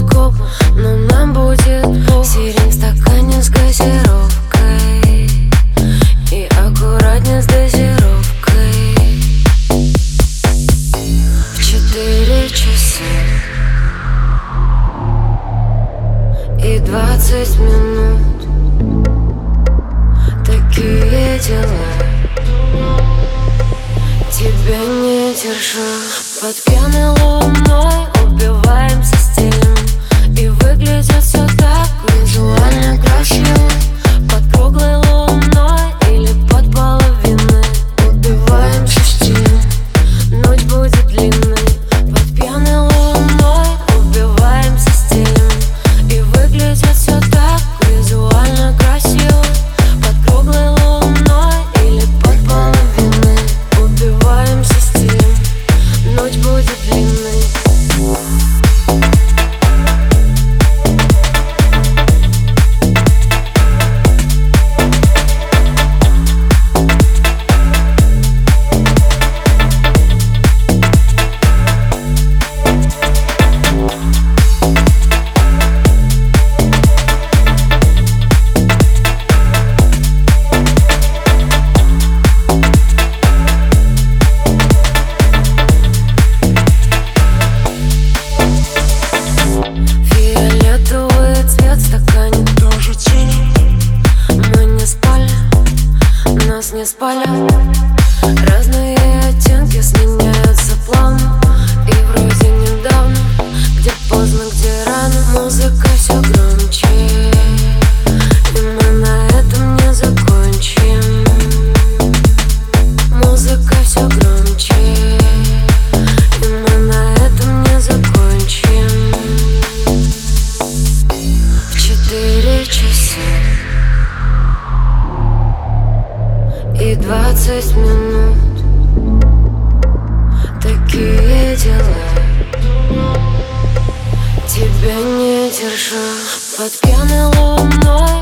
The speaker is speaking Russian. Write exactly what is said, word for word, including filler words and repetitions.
гороскоп, но нам будет бог. Сирень в стакане с газировкой и аккуратнее с дозировкой. В четыре часа и двадцать минут. Такие дела, тебя не держу. Под пьяной луной убиваемся стилем, и выглядит все так визуально красиво. Под круглой луной или под половиной убиваемся стилем, ночь будет длинной. Под пьяной луной убиваемся стилем, и выглядит все так визуально красиво. Под круглой луной или под половиной убиваемся стилем, ночь будет длинной. Нас не спали, разные оттенки сменяются плавно. И вроде недавно, где поздно, где рано, музыка все громче, и мы на этом не закончим. Музыка все громче, и мы на этом не закончим. В четыре часа и двадцать минут. Такие дела, тебя не держу. Под пьяной луной